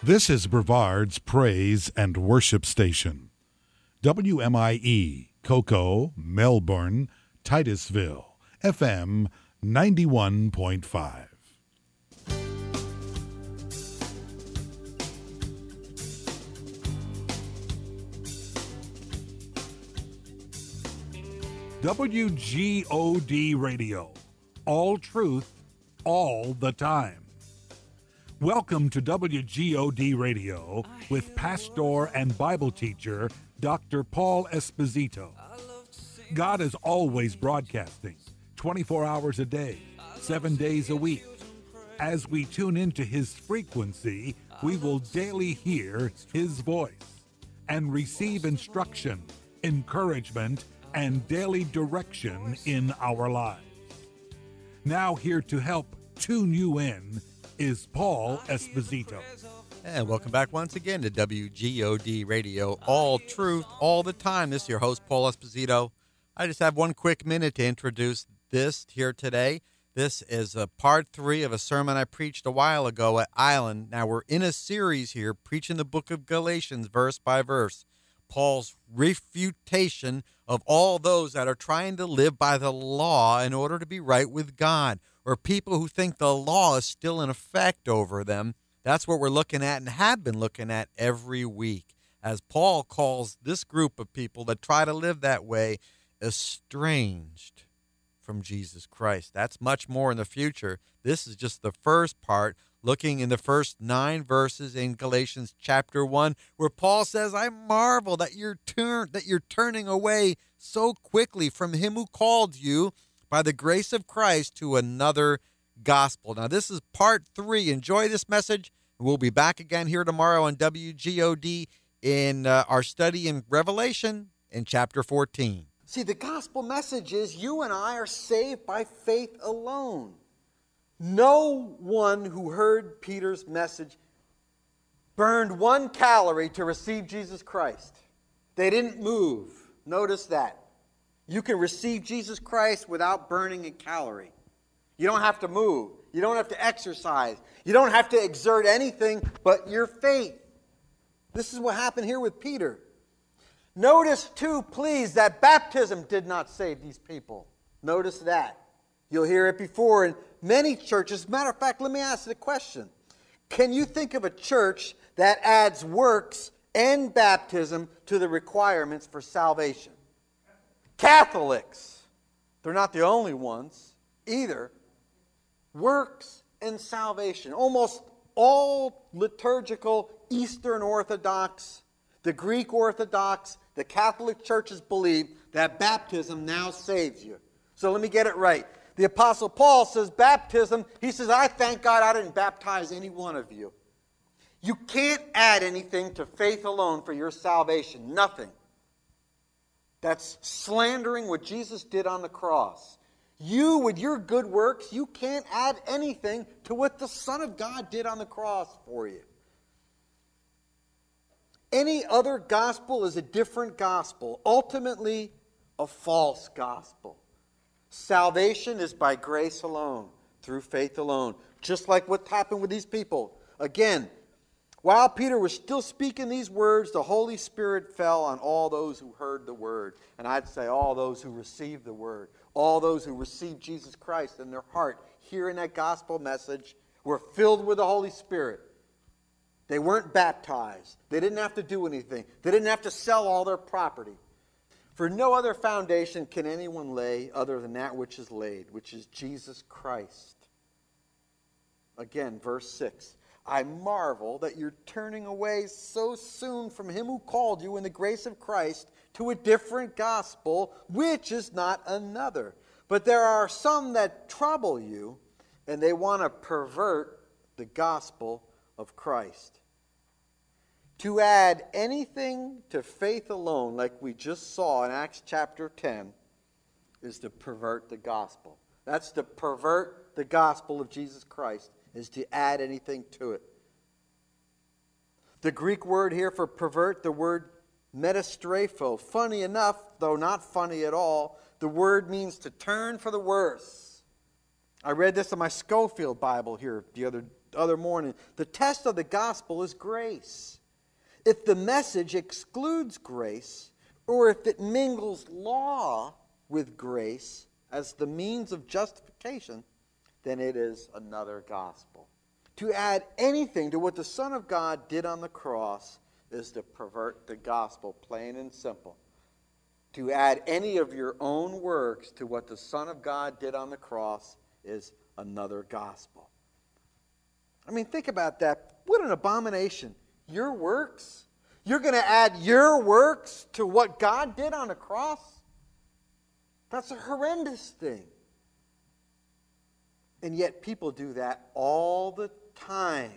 This is Brevard's Praise and Worship Station. WMIE, Cocoa, Melbourne, Titusville, FM 91.5. WGOD Radio. All truth, all the time. Welcome to WGOD Radio with pastor and Bible teacher Dr. Paul Esposito. God is always broadcasting 24 hours a day, 7 days a week. As we tune into his frequency, we will daily hear his voice and receive instruction, encouragement, and daily direction in our lives. Now here to help tune you in is Paul Esposito. And welcome back once again to WGOD Radio, all truth, all the time. This is your host, Paul Esposito. I just have one quick minute to introduce this here today. This is a part 3 of a sermon I preached a while ago at Island. Now we're in a series here, preaching the book of Galatians verse by verse. Paul's refutation of all those that are trying to live by the law in order to be right with God, or people who think the law is still in effect over them. That's what we're looking at and have been looking at every week, as Paul calls this group of people that try to live that way estranged from Jesus Christ. That's much more in the future. This is just the first part, looking in the first 9 verses in Galatians chapter 1, where Paul says, I marvel that you're turning away so quickly from him who called you by the grace of Christ to another gospel. Now, this is part 3. Enjoy this message. We'll be back again here tomorrow on WGOD in our study in Revelation in chapter 14. See, the gospel message is you and I are saved by faith alone. No one who heard Peter's message burned 1 calorie to receive Jesus Christ. They didn't move. Notice that. You can receive Jesus Christ without burning a calorie. You don't have to move. You don't have to exercise. You don't have to exert anything but your faith. This is what happened here with Peter. Notice, too, please, that baptism did not save these people. Notice that. You'll hear it before in many churches. As a matter of fact, let me ask you the question. Can you think of a church that adds works and baptism to the requirements for salvation? Catholics. They're not the only ones either. Works and salvation. Almost all liturgical Eastern Orthodox, the Greek Orthodox, the Catholic churches believe that baptism now saves you. So let me get it right. The Apostle Paul says baptism, he says, I thank God I didn't baptize any one of you. You can't add anything to faith alone for your salvation. Nothing. That's slandering what Jesus did on the cross. You, with your good works, you can't add anything to what the Son of God did on the cross for you. Any other gospel is a different gospel, ultimately a false gospel. Salvation is by grace alone, through faith alone, just like what happened with these people. Again, while Peter was still speaking these words, the Holy Spirit fell on all those who heard the word. And I'd say all those who received the word, all those who received Jesus Christ in their heart, hearing that gospel message, were filled with the Holy Spirit. They weren't baptized. They didn't have to do anything. They didn't have to sell all their property. For no other foundation can anyone lay other than that which is laid, which is Jesus Christ. Again, verse 6. I marvel that you're turning away so soon from him who called you in the grace of Christ to a different gospel, which is not another. But there are some that trouble you, and they want to pervert the gospel of Christ. To add anything to faith alone, like we just saw in Acts chapter 10, is to pervert the gospel. That's to pervert the gospel of Jesus Christ, is to add anything to it. The Greek word here for pervert, the word metastrapho. Funny enough, though not funny at all, the word means to turn for the worse. I read this in my Schofield Bible here the the other morning. The test of the gospel is grace. If the message excludes grace, or if it mingles law with grace as the means of justification, then it is another gospel. To add anything to what the Son of God did on the cross is to pervert the gospel, plain and simple. To add any of your own works to what the Son of God did on the cross is another gospel. I mean, think about that. What an abomination. Your works? You're going to add your works to what God did on the cross? That's a horrendous thing. And yet people do that all the time.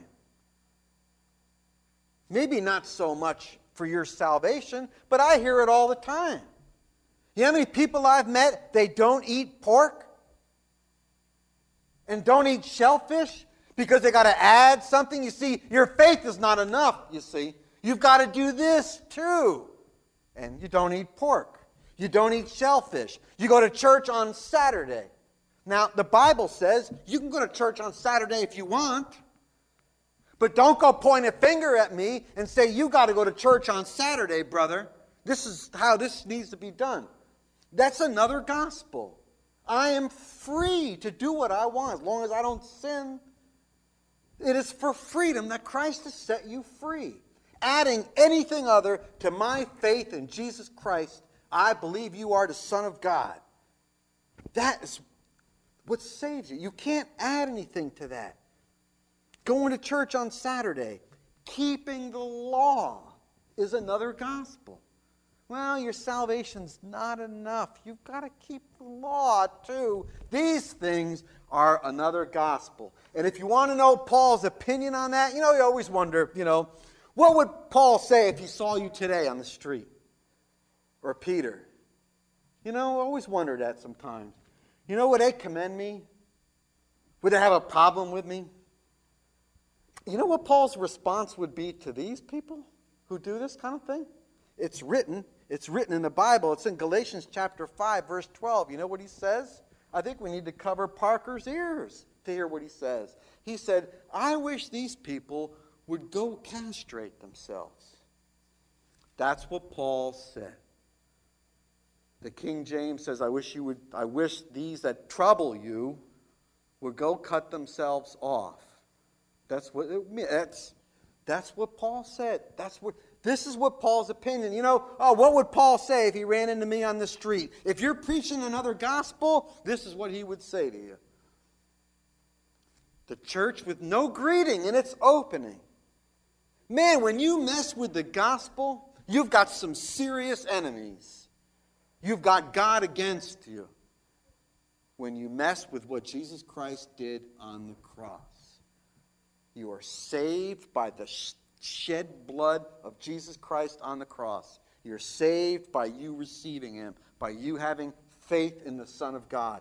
Maybe not so much for your salvation, but I hear it all the time. You know how many people I've met, they don't eat pork and don't eat shellfish because they got to add something? You see, your faith is not enough, you see. You've got to do this too. And you don't eat pork. You don't eat shellfish. You go to church on Saturday. Now, the Bible says you can go to church on Saturday if you want. But don't go point a finger at me and say, you got to go to church on Saturday, brother. This is how this needs to be done. That's another gospel. I am free to do what I want as long as I don't sin. It is for freedom that Christ has set you free. Adding anything other to my faith in Jesus Christ, I believe you are the Son of God. That is what saves you. You can't add anything to that. Going to church on Saturday, keeping the law is another gospel. Well, your salvation's not enough. You've got to keep the law too. These things are another gospel. And if you want to know Paul's opinion on that, you always wonder, what would Paul say if he saw you today on the street? Or Peter? I always wonder that sometimes. Would they commend me? Would they have a problem with me? You know what Paul's response would be to these people who do this kind of thing? It's written in the Bible. It's in Galatians chapter 5, verse 12. You know what he says? I think we need to cover Parker's ears to hear what he says. He said, I wish these people would go castrate themselves. That's what Paul said. The King James says, I wish these that trouble you would go cut themselves off. That's what it means. That's what Paul said. This is what Paul's opinion. What would Paul say if he ran into me on the street? If you're preaching another gospel, this is what he would say to you. The church with no greeting in its opening. Man, when you mess with the gospel, you've got some serious enemies. You've got God against you when you mess with what Jesus Christ did on the cross. You are saved by the shed blood of Jesus Christ on the cross. You're saved by you receiving Him, by you having faith in the Son of God.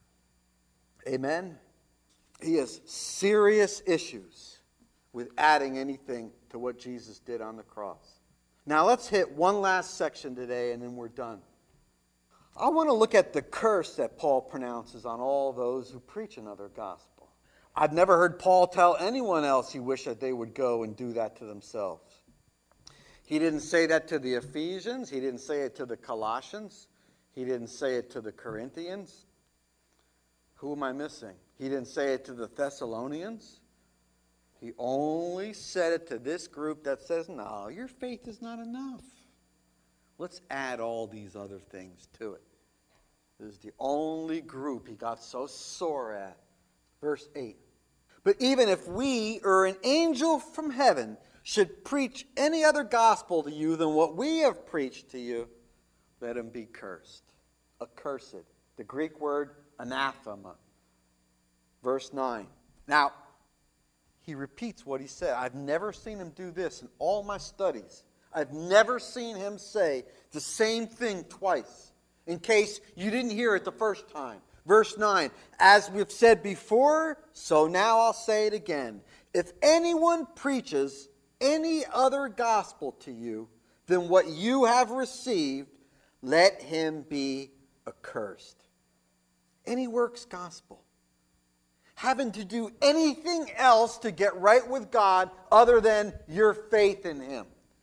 Amen? He has serious issues with adding anything to what Jesus did on the cross. Now let's hit one last section today and then we're done. I want to look at the curse that Paul pronounces on all those who preach another gospel. I've never heard Paul tell anyone else he wished that they would go and do that to themselves. He didn't say that to the Ephesians. He didn't say it to the Colossians. He didn't say it to the Corinthians. Who am I missing? He didn't say it to the Thessalonians. He only said it to this group that says, no, your faith is not enough. Let's add all these other things to it. This is the only group he got so sore at. Verse 8. But even if we or an angel from heaven should preach any other gospel to you than what we have preached to you, let him be cursed. Accursed. The Greek word anathema. Verse 9. Now, he repeats what he said. I've never seen him do this in all my studies. I've never seen him say the same thing twice, in case you didn't hear it the first time. Verse 9, as we've said before, so now I'll say it again. If anyone preaches any other gospel to you than what you have received, let him be accursed. Any works gospel. having to do anything else to get right with God other than your faith in him.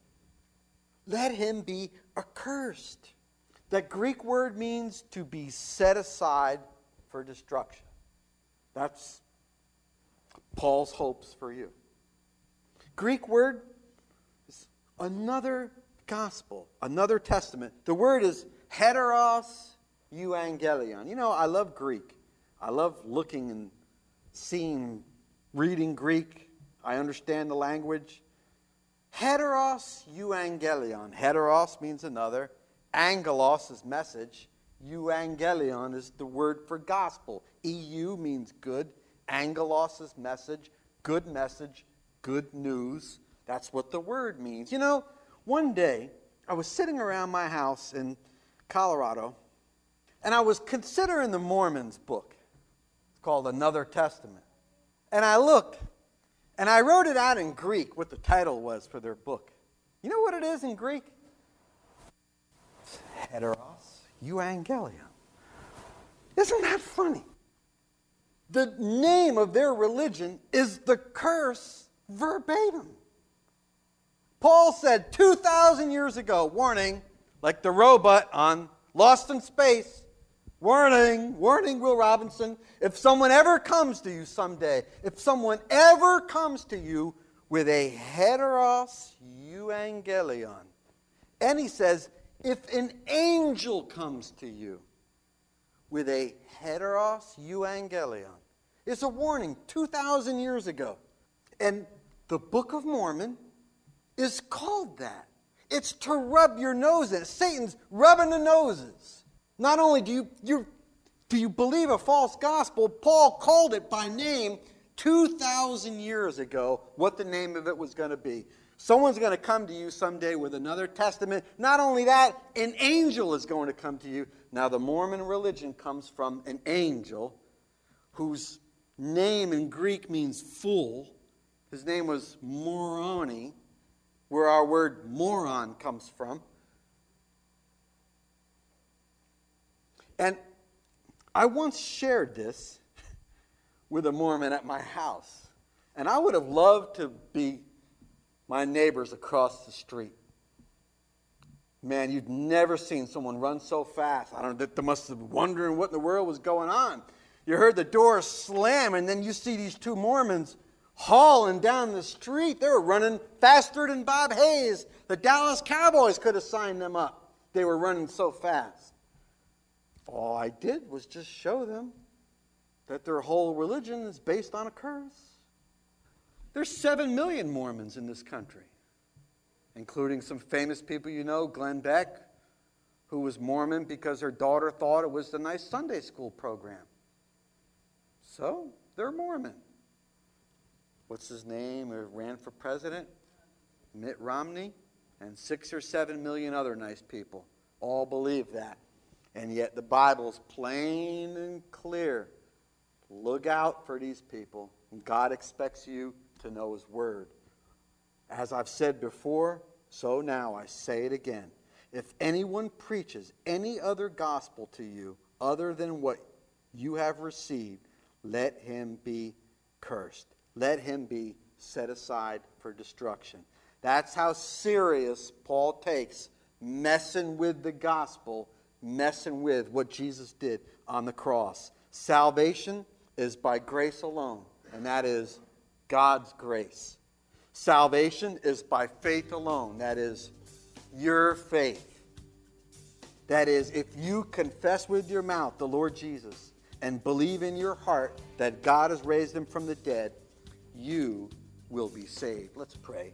Let him be accursed. That Greek word means to be set aside for destruction. That's Paul's hopes for you. Greek word is another gospel, another testament. The word is heteros euangelion. You know, I love Greek. I love looking and seeing, reading Greek. I understand the language. Heteros euangelion. Heteros means another. Angelos is message. Euangelion is the word for gospel. EU means good. Angelos is message. Good message. Good news. That's what the word means. You know, one day I was sitting around my house in Colorado, and I was considering the Mormons' book. It's called Another Testament. And I looked, and I wrote it out in Greek, what the title was for their book. You know what it is in Greek? It's heteros euangelion. Isn't that funny? The name of their religion is the curse verbatim. Paul said 2,000 years ago, warning, like the robot on Lost in Space, warning, warning, Will Robinson, if someone ever comes to you someday, if someone ever comes to you with a heteros euangelion, and he says, if an angel comes to you with a heteros euangelion, it's a warning 2,000 years ago. And the Book of Mormon is called that. It's to rub your nose in. Satan's rubbing the noses. Not only do you believe a false gospel, Paul called it by name 2,000 years ago what the name of it was going to be. Someone's going to come to you someday with another testament. Not only that, an angel is going to come to you. Now, the Mormon religion comes from an angel whose name in Greek means fool. His name was Moroni, where our word moron comes from. And I once shared this with a Mormon at my house. And I would have loved to be my neighbors across the street. Man, you'd never seen someone run so fast. I don't know, they must have been wondering what in the world was going on. You heard the door slam, and then you see these two Mormons hauling down the street. They were running faster than Bob Hayes. The Dallas Cowboys could have signed them up. They were running so fast. All I did was just show them that their whole religion is based on a curse. There's 7 million Mormons in this country, including some famous people you know, Glenn Beck, who was Mormon because her daughter thought it was a nice Sunday school program. So, they're Mormon. What's his name? Who ran for president? Mitt Romney. And 6 or 7 million other nice people all believe that. And yet the Bible's plain and clear. Look out for these people. God expects you to know his word. As I've said before, so now I say it again. If anyone preaches any other gospel to you other than what you have received, let him be cursed. Let him be set aside for destruction. That's how serious Paul takes messing with the gospel, messing with what Jesus did on the cross. Salvation is by grace alone, and that is God's grace. Salvation is by faith alone, that is your faith. That is, if you confess with your mouth the Lord Jesus and believe in your heart that God has raised him from the dead, you will be saved. Let's pray.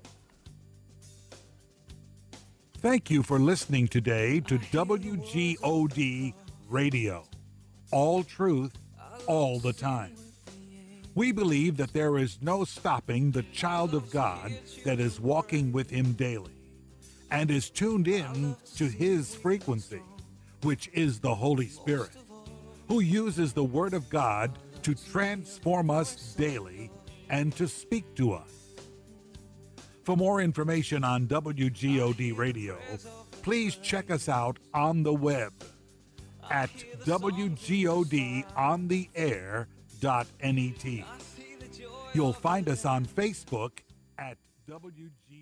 Thank you for listening today to WGOD Radio. All truth, all the time. We believe that there is no stopping the child of God that is walking with him daily and is tuned in to his frequency, which is the Holy Spirit, who uses the Word of God to transform us daily and to speak to us. For more information on WGOD Radio, please check us out on the web at WGODontheair.com. You'll find us on Facebook at WG.